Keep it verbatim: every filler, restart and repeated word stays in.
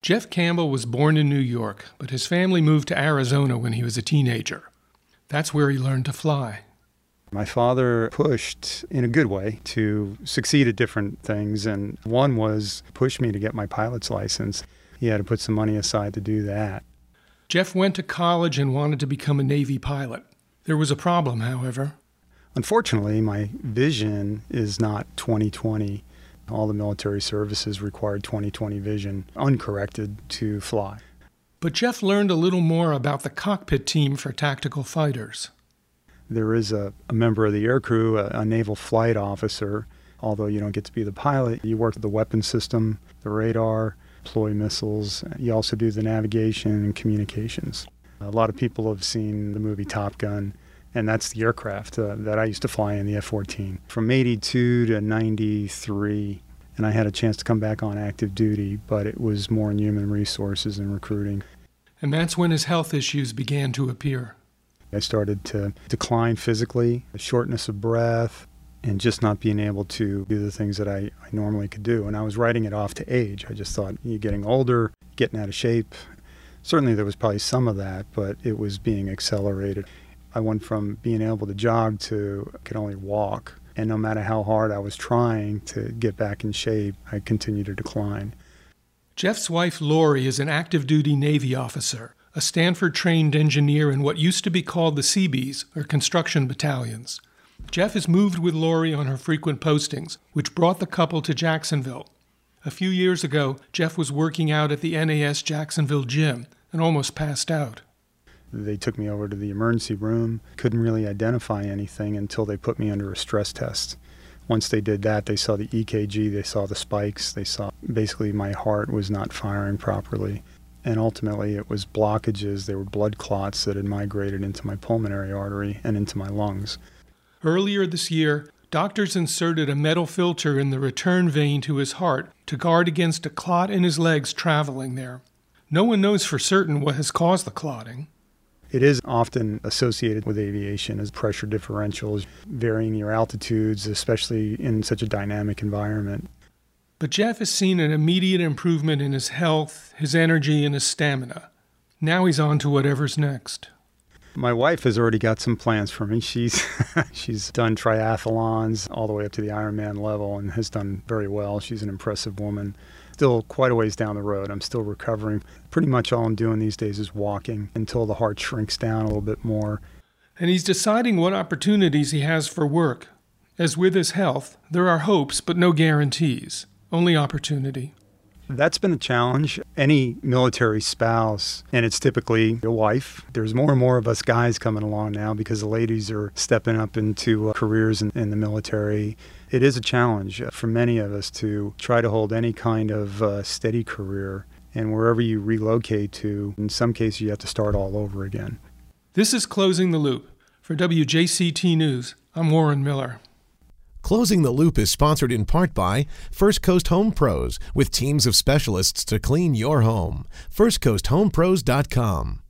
Jeff Campbell was born in New York, but his family moved to Arizona when he was a teenager. That's where he learned to fly. My father pushed in a good way to succeed at different things, and one was push me to get my pilot's license. He had to put some money aside to do that. Jeff went to college and wanted to become a Navy pilot. There was a problem, however. Unfortunately, my vision is not twenty twenty. All the military services required twenty twenty vision, uncorrected, to fly. But Jeff learned a little more about the cockpit team for tactical fighters. There is a, a member of the aircrew, a, a naval flight officer. Although you don't get to be the pilot, you work the weapon system, the radar, deploy missiles. You also do the navigation and communications. A lot of people have seen the movie Top Gun, and that's the aircraft uh, that I used to fly in, the F fourteen. From eighty-two to ninety-three, and I had a chance to come back on active duty, but it was more in human resources and recruiting. And that's when his health issues began to appear. I started to decline physically, a shortness of breath, and just not being able to do the things that I, I normally could do. And I was writing it off to age. I just thought, you're getting older, getting out of shape. Certainly there was probably some of that, but it was being accelerated. I went from being able to jog to I could only walk. And no matter how hard I was trying to get back in shape, I continued to decline. Jeff's wife, Lori, is an active duty Navy officer, a Stanford-trained engineer in what used to be called the Seabees, or construction battalions. Jeff has moved with Lori on her frequent postings, which brought the couple to Jacksonville. A few years ago, Jeff was working out at the N A S Jacksonville gym and almost passed out. They took me over to the emergency room. Couldn't really identify anything until they put me under a stress test. Once they did that, they saw the E K G, they saw the spikes, they saw basically my heart was not firing properly. And ultimately it was blockages, they were blood clots that had migrated into my pulmonary artery and into my lungs. Earlier this year, doctors inserted a metal filter in the return vein to his heart to guard against a clot in his legs traveling there. No one knows for certain what has caused the clotting. It is often associated with aviation as pressure differentials, varying your altitudes, especially in such a dynamic environment. But Jeff has seen an immediate improvement in his health, his energy, and his stamina. Now he's on to whatever's next. My wife has already got some plans for me. She's she's done triathlons all the way up to the Ironman level and has done very well. She's an impressive woman. Still quite a ways down the road. I'm still recovering. Pretty much all I'm doing these days is walking until the heart shrinks down a little bit more. And he's deciding what opportunities he has for work. As with his health, there are hopes but no guarantees. Only opportunity. That's been a challenge. Any military spouse, and it's typically a wife. There's more and more of us guys coming along now because the ladies are stepping up into uh, careers in, in the military. It is a challenge for many of us to try to hold any kind of uh, steady career. And wherever you relocate to, in some cases you have to start all over again. This is Closing the Loop. For W J C T News, I'm Warren Miller. Closing the Loop is sponsored in part by First Coast Home Pros, with teams of specialists to clean your home. first coast home pros dot com